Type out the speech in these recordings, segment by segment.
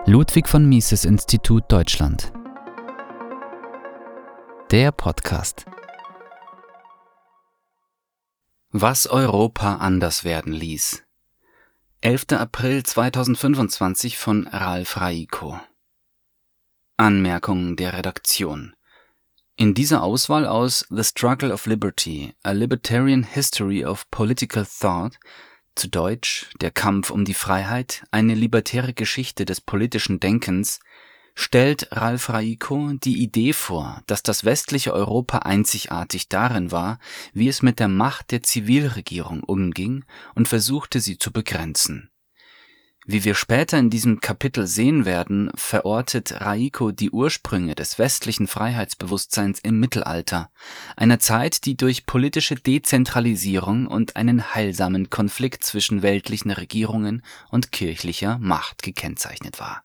Ludwig von Mises Institut Deutschland. Der Podcast. Was Europa anders werden ließ. 11. April 2025 von Ralf Raiko. Anmerkungen der Redaktion. In dieser Auswahl aus The Struggle of Liberty, A Libertarian History of Political Thought, zu Deutsch Der Kampf um die Freiheit, eine libertäre Geschichte des politischen Denkens, stellt Ralf Raiko die Idee vor, dass das westliche Europa einzigartig darin war, wie es mit der Macht der Zivilregierung umging und versuchte, sie zu begrenzen. Wie wir später in diesem Kapitel sehen werden, verortet Raiko die Ursprünge des westlichen Freiheitsbewusstseins im Mittelalter, einer Zeit, die durch politische Dezentralisierung und einen heilsamen Konflikt zwischen weltlichen Regierungen und kirchlicher Macht gekennzeichnet war.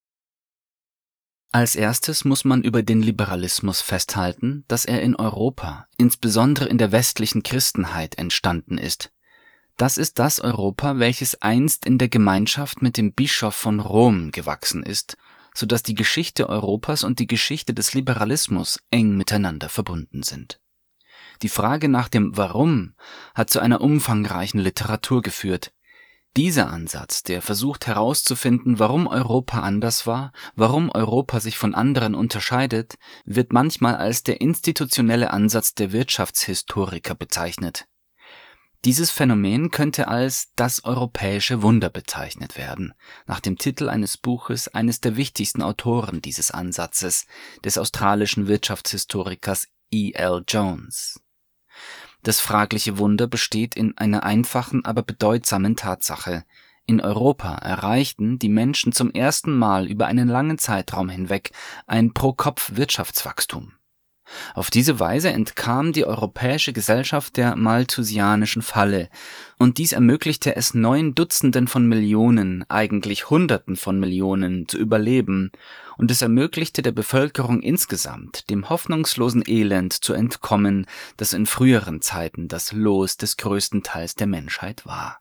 Als erstes muss man über den Liberalismus festhalten, dass er in Europa, insbesondere in der westlichen Christenheit, entstanden ist. Das ist das Europa, welches einst in der Gemeinschaft mit dem Bischof von Rom gewachsen ist, so dass die Geschichte Europas und die Geschichte des Liberalismus eng miteinander verbunden sind. Die Frage nach dem Warum hat zu einer umfangreichen Literatur geführt. Dieser Ansatz, der versucht herauszufinden, warum Europa anders war, warum Europa sich von anderen unterscheidet, wird manchmal als der institutionelle Ansatz der Wirtschaftshistoriker bezeichnet. Dieses Phänomen könnte als das europäische Wunder bezeichnet werden, nach dem Titel eines Buches eines der wichtigsten Autoren dieses Ansatzes, des australischen Wirtschaftshistorikers E.L. Jones. Das fragliche Wunder besteht in einer einfachen, aber bedeutsamen Tatsache. In Europa erreichten die Menschen zum ersten Mal über einen langen Zeitraum hinweg ein Pro-Kopf-Wirtschaftswachstum. Auf diese Weise entkam die europäische Gesellschaft der malthusianischen Falle, und dies ermöglichte es 9 Dutzenden von Millionen, eigentlich Hunderten von Millionen, zu überleben, und es ermöglichte der Bevölkerung insgesamt, dem hoffnungslosen Elend zu entkommen, das in früheren Zeiten das Los des größten Teils der Menschheit war.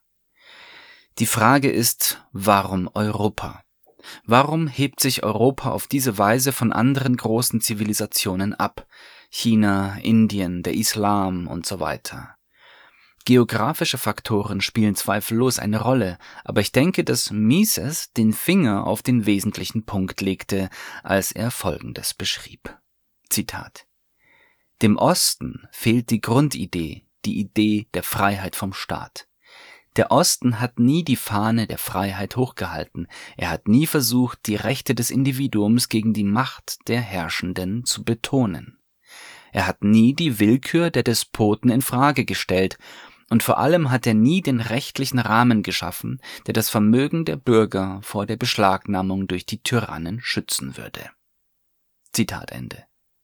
Die Frage ist, warum Europa? Warum hebt sich Europa auf diese Weise von anderen großen Zivilisationen ab? China, Indien, der Islam und so weiter. Geografische Faktoren spielen zweifellos eine Rolle, aber ich denke, dass Mises den Finger auf den wesentlichen Punkt legte, als er Folgendes beschrieb. Zitat: Dem Osten fehlt die Grundidee, die Idee der Freiheit vom Staat. Der Osten hat nie die Fahne der Freiheit hochgehalten, er hat nie versucht, die Rechte des Individuums gegen die Macht der Herrschenden zu betonen. Er hat nie die Willkür der Despoten in Frage gestellt, und vor allem hat er nie den rechtlichen Rahmen geschaffen, der das Vermögen der Bürger vor der Beschlagnahmung durch die Tyrannen schützen würde. Zitat Ende.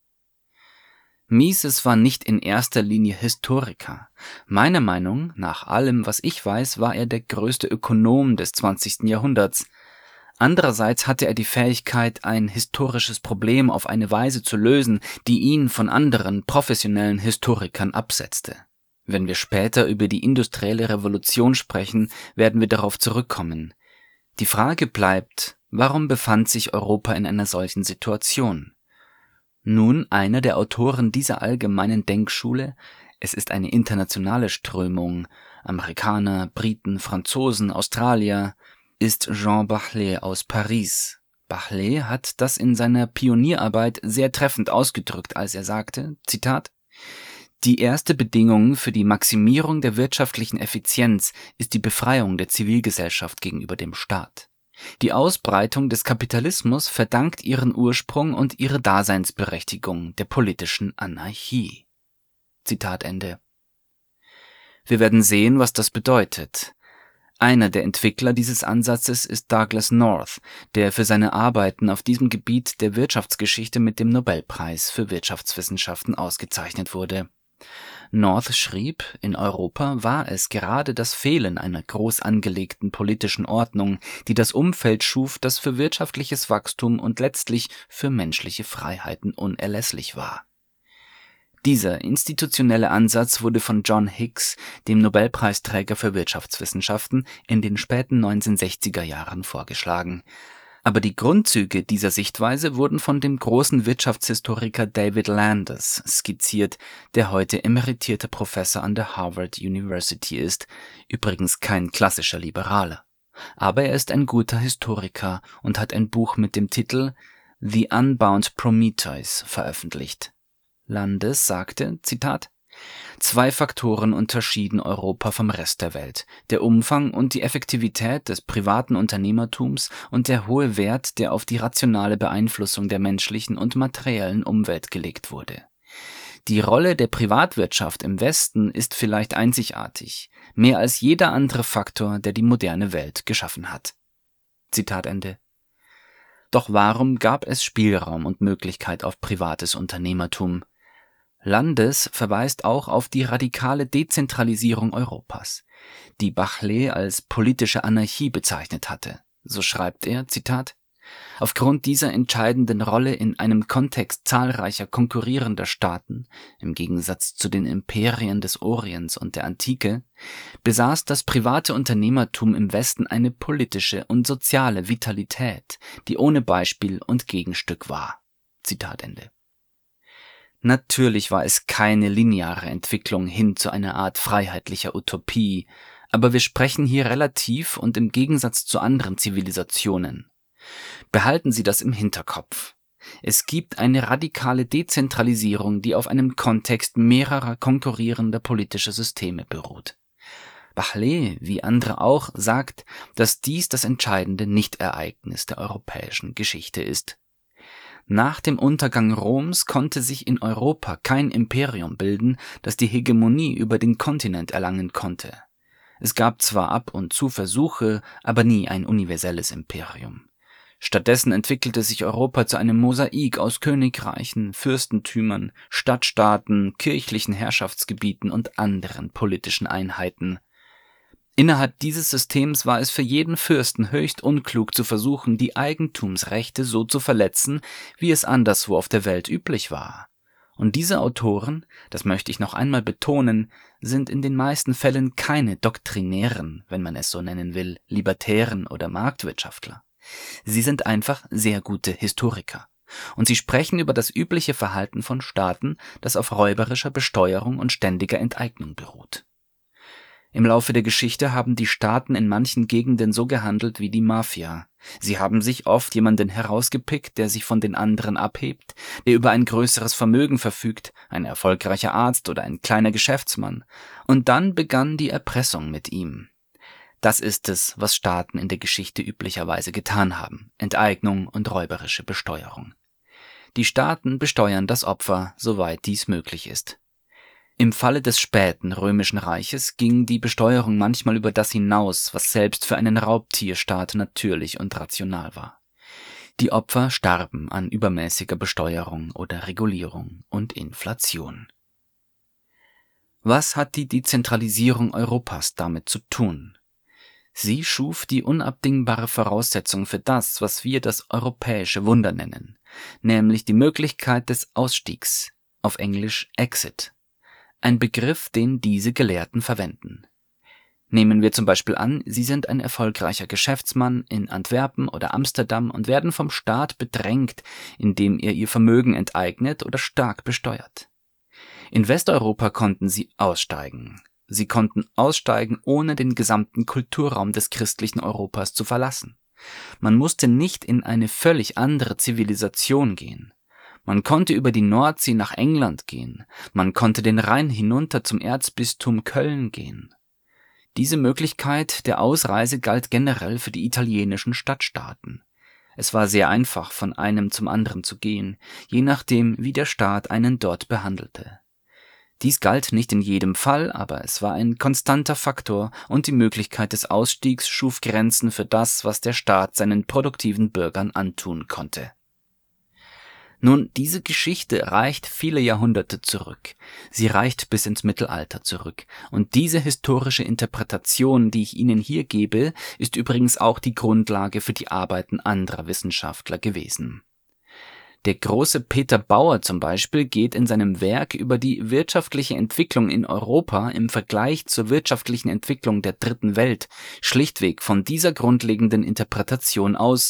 Mises war nicht in erster Linie Historiker. Meiner Meinung, nach allem, was ich weiß, war er der größte Ökonom des 20. Jahrhunderts. Andererseits hatte er die Fähigkeit, ein historisches Problem auf eine Weise zu lösen, die ihn von anderen professionellen Historikern absetzte. Wenn wir später über die industrielle Revolution sprechen, werden wir darauf zurückkommen. Die Frage bleibt, warum befand sich Europa in einer solchen Situation? Nun, einer der Autoren dieser allgemeinen Denkschule, es ist eine internationale Strömung, Amerikaner, Briten, Franzosen, Australier, ist Jean Bachelet aus Paris. Bachelet hat das in seiner Pionierarbeit sehr treffend ausgedrückt, als er sagte, Zitat: Die erste Bedingung für die Maximierung der wirtschaftlichen Effizienz ist die Befreiung der Zivilgesellschaft gegenüber dem Staat. Die Ausbreitung des Kapitalismus verdankt ihren Ursprung und ihre Daseinsberechtigung der politischen Anarchie. Zitat Ende. Wir werden sehen, was das bedeutet. Einer der Entwickler dieses Ansatzes ist Douglass North, der für seine Arbeiten auf diesem Gebiet der Wirtschaftsgeschichte mit dem Nobelpreis für Wirtschaftswissenschaften ausgezeichnet wurde. North schrieb, in Europa war es gerade das Fehlen einer groß angelegten politischen Ordnung, die das Umfeld schuf, das für wirtschaftliches Wachstum und letztlich für menschliche Freiheiten unerlässlich war. Dieser institutionelle Ansatz wurde von John Hicks, dem Nobelpreisträger für Wirtschaftswissenschaften, in den späten 1960er Jahren vorgeschlagen. Aber die Grundzüge dieser Sichtweise wurden von dem großen Wirtschaftshistoriker David Landers skizziert, der heute emeritierter Professor an der Harvard University ist, übrigens kein klassischer Liberaler. Aber er ist ein guter Historiker und hat ein Buch mit dem Titel The Unbound Prometheus veröffentlicht. Landers sagte, Zitat, „Zwei Faktoren unterschieden Europa vom Rest der Welt: der Umfang und die Effektivität des privaten Unternehmertums und der hohe Wert, der auf die rationale Beeinflussung der menschlichen und materiellen Umwelt gelegt wurde. Die Rolle der Privatwirtschaft im Westen ist vielleicht einzigartig, mehr als jeder andere Faktor, der die moderne Welt geschaffen hat." Zitat Ende. Doch warum gab es Spielraum und Möglichkeit auf privates Unternehmertum? Landers verweist auch auf die radikale Dezentralisierung Europas, die Bachelay als politische Anarchie bezeichnet hatte. So schreibt er, Zitat, „Aufgrund dieser entscheidenden Rolle in einem Kontext zahlreicher konkurrierender Staaten, im Gegensatz zu den Imperien des Orients und der Antike, besaß das private Unternehmertum im Westen eine politische und soziale Vitalität, die ohne Beispiel und Gegenstück war." Zitat Ende. Natürlich war es keine lineare Entwicklung hin zu einer Art freiheitlicher Utopie, aber wir sprechen hier relativ und im Gegensatz zu anderen Zivilisationen. Behalten Sie das im Hinterkopf. Es gibt eine radikale Dezentralisierung, die auf einem Kontext mehrerer konkurrierender politischer Systeme beruht. Bachelay, wie andere auch, sagt, dass dies das entscheidende Nichtereignis der europäischen Geschichte ist. Nach dem Untergang Roms konnte sich in Europa kein Imperium bilden, das die Hegemonie über den Kontinent erlangen konnte. Es gab zwar ab und zu Versuche, aber nie ein universelles Imperium. Stattdessen entwickelte sich Europa zu einem Mosaik aus Königreichen, Fürstentümern, Stadtstaaten, kirchlichen Herrschaftsgebieten und anderen politischen Einheiten. Innerhalb dieses Systems war es für jeden Fürsten höchst unklug zu versuchen, die Eigentumsrechte so zu verletzen, wie es anderswo auf der Welt üblich war. Und diese Autoren, das möchte ich noch einmal betonen, sind in den meisten Fällen keine doktrinären, wenn man es so nennen will, Libertären oder Marktwirtschaftler. Sie sind einfach sehr gute Historiker. Und sie sprechen über das übliche Verhalten von Staaten, das auf räuberischer Besteuerung und ständiger Enteignung beruht. Im Laufe der Geschichte haben die Staaten in manchen Gegenden so gehandelt wie die Mafia. Sie haben sich oft jemanden herausgepickt, der sich von den anderen abhebt, der über ein größeres Vermögen verfügt, ein erfolgreicher Arzt oder ein kleiner Geschäftsmann. Und dann begann die Erpressung mit ihm. Das ist es, was Staaten in der Geschichte üblicherweise getan haben: Enteignung und räuberische Besteuerung. Die Staaten besteuern das Opfer, soweit dies möglich ist. Im Falle des späten Römischen Reiches ging die Besteuerung manchmal über das hinaus, was selbst für einen Raubtierstaat natürlich und rational war. Die Opfer starben an übermäßiger Besteuerung oder Regulierung und Inflation. Was hat die Dezentralisierung Europas damit zu tun? Sie schuf die unabdingbare Voraussetzung für das, was wir das europäische Wunder nennen, nämlich die Möglichkeit des Ausstiegs, auf Englisch Exit. Ein Begriff, den diese Gelehrten verwenden. Nehmen wir zum Beispiel an, Sie sind ein erfolgreicher Geschäftsmann in Antwerpen oder Amsterdam und werden vom Staat bedrängt, indem er Ihr Vermögen enteignet oder stark besteuert. In Westeuropa konnten Sie aussteigen. Sie konnten aussteigen, ohne den gesamten Kulturraum des christlichen Europas zu verlassen. Man musste nicht in eine völlig andere Zivilisation gehen. Man konnte über die Nordsee nach England gehen, man konnte den Rhein hinunter zum Erzbistum Köln gehen. Diese Möglichkeit der Ausreise galt generell für die italienischen Stadtstaaten. Es war sehr einfach, von einem zum anderen zu gehen, je nachdem, wie der Staat einen dort behandelte. Dies galt nicht in jedem Fall, aber es war ein konstanter Faktor und die Möglichkeit des Ausstiegs schuf Grenzen für das, was der Staat seinen produktiven Bürgern antun konnte. Nun, diese Geschichte reicht viele Jahrhunderte zurück. Sie reicht bis ins Mittelalter zurück. Und diese historische Interpretation, die ich Ihnen hier gebe, ist übrigens auch die Grundlage für die Arbeiten anderer Wissenschaftler gewesen. Der große Peter Bauer zum Beispiel geht in seinem Werk über die wirtschaftliche Entwicklung in Europa im Vergleich zur wirtschaftlichen Entwicklung der Dritten Welt schlichtweg von dieser grundlegenden Interpretation aus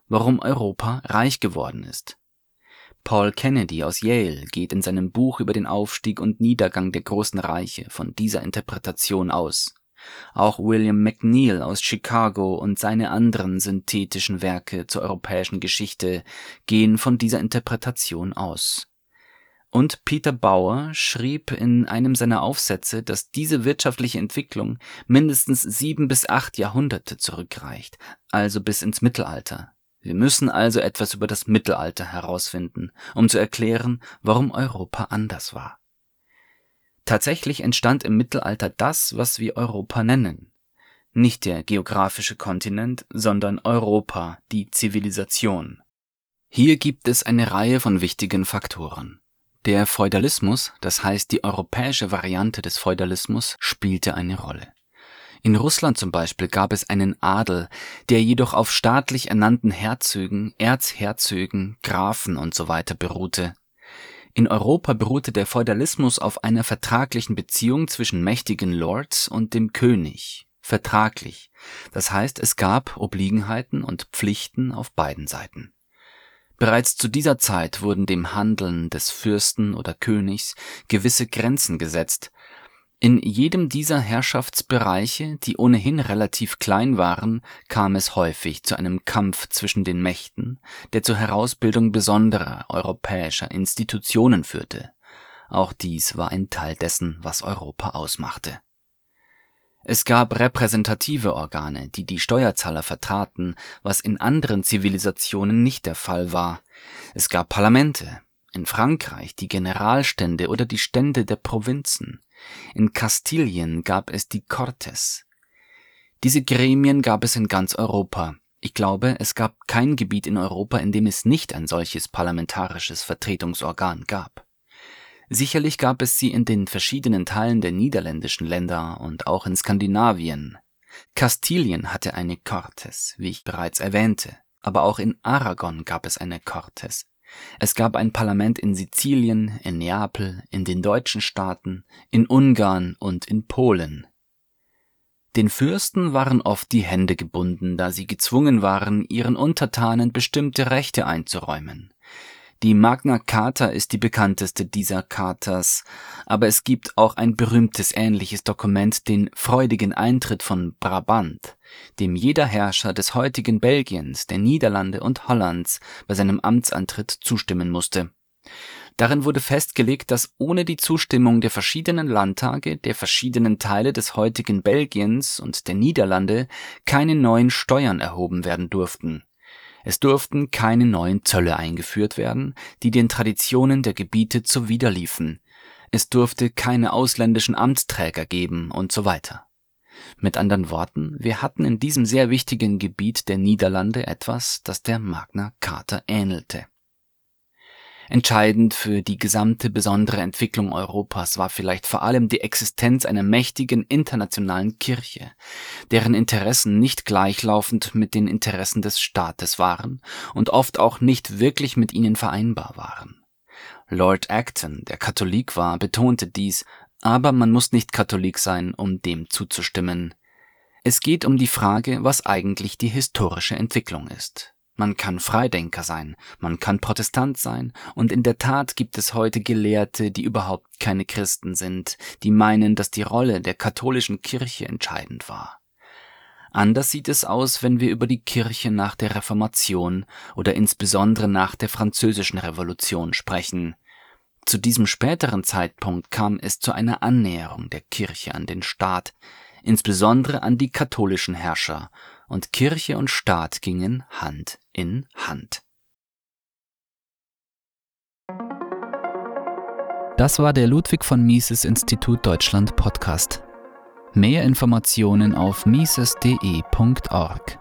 warum Europa reich geworden ist. Paul Kennedy aus Yale geht in seinem Buch über den Aufstieg und Niedergang der großen Reiche von dieser Interpretation aus. Auch William McNeill aus Chicago und seine anderen synthetischen Werke zur europäischen Geschichte gehen von dieser Interpretation aus. Und Peter Bauer schrieb in einem seiner Aufsätze, dass diese wirtschaftliche Entwicklung mindestens 7 bis 8 Jahrhunderte zurückreicht, also bis ins Mittelalter. Wir müssen also etwas über das Mittelalter herausfinden, um zu erklären, warum Europa anders war. Tatsächlich entstand im Mittelalter das, was wir Europa nennen. Nicht der geografische Kontinent, sondern Europa, die Zivilisation. Hier gibt es eine Reihe von wichtigen Faktoren. Der Feudalismus, das heißt die europäische Variante des Feudalismus, spielte eine Rolle. In Russland zum Beispiel gab es einen Adel, der jedoch auf staatlich ernannten Herzögen, Erzherzögen, Grafen usw. beruhte. In Europa beruhte der Feudalismus auf einer vertraglichen Beziehung zwischen mächtigen Lords und dem König. Vertraglich. Das heißt, es gab Obliegenheiten und Pflichten auf beiden Seiten. Bereits zu dieser Zeit wurden dem Handeln des Fürsten oder Königs gewisse Grenzen gesetzt. In jedem dieser Herrschaftsbereiche, die ohnehin relativ klein waren, kam es häufig zu einem Kampf zwischen den Mächten, der zur Herausbildung besonderer europäischer Institutionen führte. Auch dies war ein Teil dessen, was Europa ausmachte. Es gab repräsentative Organe, die die Steuerzahler vertraten, was in anderen Zivilisationen nicht der Fall war. Es gab Parlamente, in Frankreich die Generalstände oder die Stände der Provinzen. In Kastilien gab es die Cortes. Diese Gremien gab es in ganz Europa. Ich glaube, es gab kein Gebiet in Europa, in dem es nicht ein solches parlamentarisches Vertretungsorgan gab. Sicherlich gab es sie in den verschiedenen Teilen der niederländischen Länder und auch in Skandinavien. Kastilien hatte eine Cortes, wie ich bereits erwähnte, aber auch in Aragon gab es eine Cortes. Es gab ein Parlament in Sizilien, in Neapel, in den deutschen Staaten, in Ungarn und in Polen. Den Fürsten waren oft die Hände gebunden, da sie gezwungen waren, ihren Untertanen bestimmte Rechte einzuräumen. Die Magna Carta ist die bekannteste dieser Chartas, aber es gibt auch ein berühmtes ähnliches Dokument, den Freudigen Eintritt von Brabant, dem jeder Herrscher des heutigen Belgiens, der Niederlande und Hollands bei seinem Amtsantritt zustimmen musste. Darin wurde festgelegt, dass ohne die Zustimmung der verschiedenen Landtage, der verschiedenen Teile des heutigen Belgiens und der Niederlande keine neuen Steuern erhoben werden durften. Es durften keine neuen Zölle eingeführt werden, die den Traditionen der Gebiete zuwiderliefen. Es durfte keine ausländischen Amtsträger geben und so weiter. Mit anderen Worten, wir hatten in diesem sehr wichtigen Gebiet der Niederlande etwas, das der Magna Carta ähnelte. Entscheidend für die gesamte besondere Entwicklung Europas war vielleicht vor allem die Existenz einer mächtigen internationalen Kirche, deren Interessen nicht gleichlaufend mit den Interessen des Staates waren und oft auch nicht wirklich mit ihnen vereinbar waren. Lord Acton, der Katholik war, betonte dies, aber man muss nicht Katholik sein, um dem zuzustimmen. Es geht um die Frage, was eigentlich die historische Entwicklung ist. Man kann Freidenker sein, man kann Protestant sein, und in der Tat gibt es heute Gelehrte, die überhaupt keine Christen sind, die meinen, dass die Rolle der katholischen Kirche entscheidend war. Anders sieht es aus, wenn wir über die Kirche nach der Reformation oder insbesondere nach der Französischen Revolution sprechen. Zu diesem späteren Zeitpunkt kam es zu einer Annäherung der Kirche an den Staat, insbesondere an die katholischen Herrscher, und Kirche und Staat gingen Hand in Hand. Das war der Ludwig von Mises Institut Deutschland Podcast. Mehr Informationen auf mises.de.org.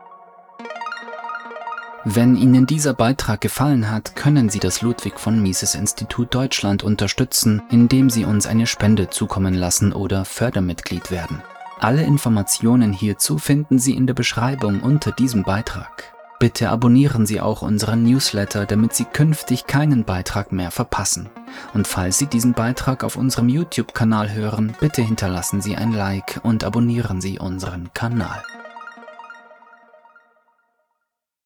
Wenn Ihnen dieser Beitrag gefallen hat, können Sie das Ludwig von Mises Institut Deutschland unterstützen, indem Sie uns eine Spende zukommen lassen oder Fördermitglied werden. Alle Informationen hierzu finden Sie in der Beschreibung unter diesem Beitrag. Bitte abonnieren Sie auch unseren Newsletter, damit Sie künftig keinen Beitrag mehr verpassen. Und falls Sie diesen Beitrag auf unserem YouTube-Kanal hören, bitte hinterlassen Sie ein Like und abonnieren Sie unseren Kanal.